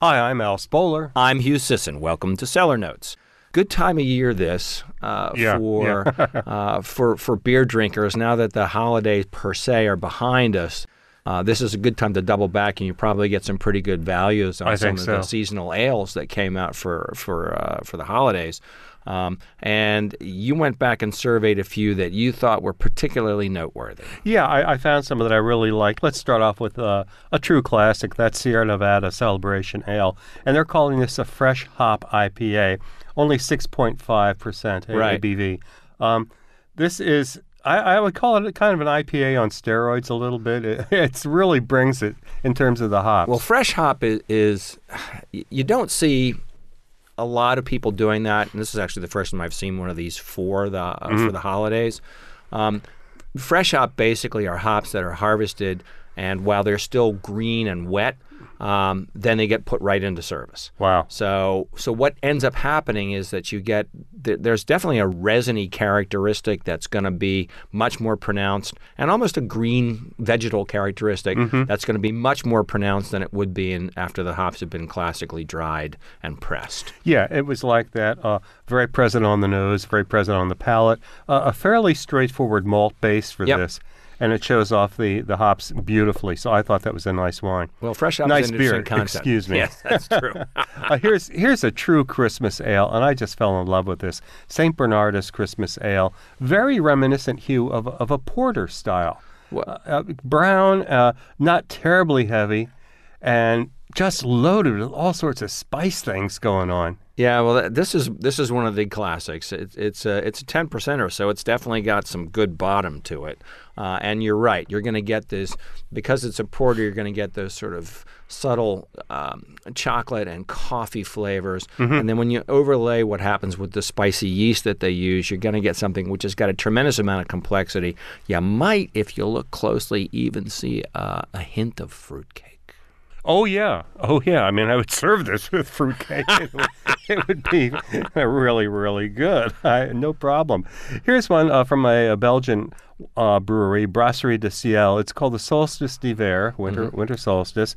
Hi, I'm Al Spoler. I'm Hugh Sisson. Welcome to Cellar Notes. Good time of year this for beer drinkers. Now that the holidays per se are behind us, this is a good time to double back, and you probably get some pretty good values on some of the seasonal ales that came out for the holidays. And you went back and surveyed a few that you thought were particularly noteworthy. Yeah, I found some that I really liked. Let's start off with a true classic. That's Sierra Nevada Celebration Ale. And they're calling this a fresh hop IPA, only 6.5% ABV. This is, I would call it kind of an IPA on steroids a little bit. It really brings it in terms of the hops. Well, fresh hop is you don't see a lot of people doing that, and this is actually the first time I've seen one of these for the holidays. Fresh hop basically are hops that are harvested, and while they're still green and wet, then they get put right into service. Wow. So what ends up happening is that you get there's definitely a resiny characteristic that's going to be much more pronounced, and almost a green vegetal characteristic that's going to be much more pronounced than it would be after the hops have been classically dried and pressed. Yeah, it was like that. Very present on the nose, very present on the palate. A fairly straightforward malt base for this. And it shows off the hops beautifully. So I thought that was a nice wine. Well, fresh hop nice is an beer. interesting concept. Excuse me. Yes, that's true. Here's a true Christmas ale, and I just fell in love with this. St. Bernardus Christmas Ale. Very reminiscent, Hugh, of a porter style. Brown, not terribly heavy, and just loaded with all sorts of spice things going on. Yeah, well, this is one of the classics. It's a 10% or so. It's definitely got some good bottom to it. And you're right. You're going to get this, because it's a porter, you're going to get those sort of subtle chocolate and coffee flavors. And then when you overlay what happens with the spicy yeast that they use, you're going to get something which has got a tremendous amount of complexity. You might, if you look closely, even see a hint of fruitcake. Oh, yeah. I mean, I would serve this with fruitcake. It would be really, really good. No problem. Here's one from a Belgian brewery, Brasserie de Ciel. It's called the Solstice d'Hiver, winter solstice.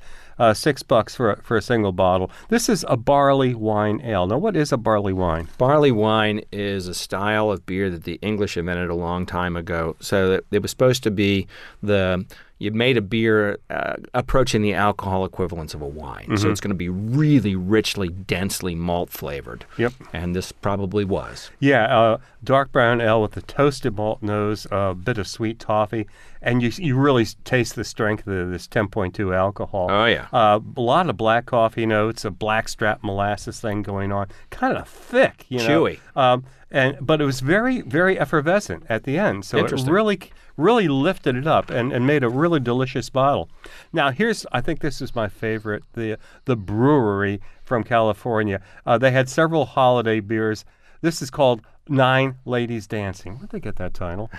$6 for a single bottle. This is a barley wine ale. Now, what is a barley wine? Barley wine is a style of beer that the English invented a long time ago. So it was supposed to be you made a beer approaching the alcohol equivalence of a wine. So it's going to be really richly, densely malt flavored. Yep. And this probably was. Yeah, dark brown ale with a toasted malt nose, a bit of sweet toffee, and you really taste the strength of this 10.2 alcohol. Oh, yeah. A lot of black coffee notes, a blackstrap molasses thing going on. Kind of thick, Chewy. But it was very, very effervescent at the end. So it really lifted it up and made a really delicious bottle. Now, I think this is my favorite, the brewery from California. They had several holiday beers. This is called Nine Ladies Dancing. Where'd they get that title?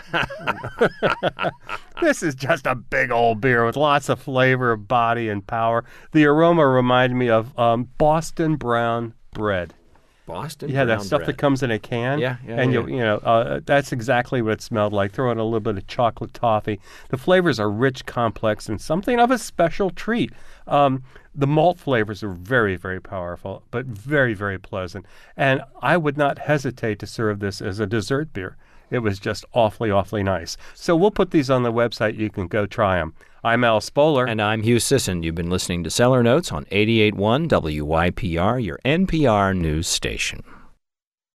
This is just a big old beer with lots of flavor, body, and power. The aroma reminded me of Boston brown bread. Boston brown bread. That stuff that comes in a can. And that's exactly what it smelled like. Throw in a little bit of chocolate toffee. The flavors are rich, complex, and something of a special treat. The malt flavors are very, very powerful, but very, very pleasant. And I would not hesitate to serve this as a dessert beer. It was just awfully, awfully nice. So we'll put these on the website. You can go try them. I'm Al Spoler. And I'm Hugh Sisson. You've been listening to Cellar Notes on 88.1 WYPR, your NPR news station.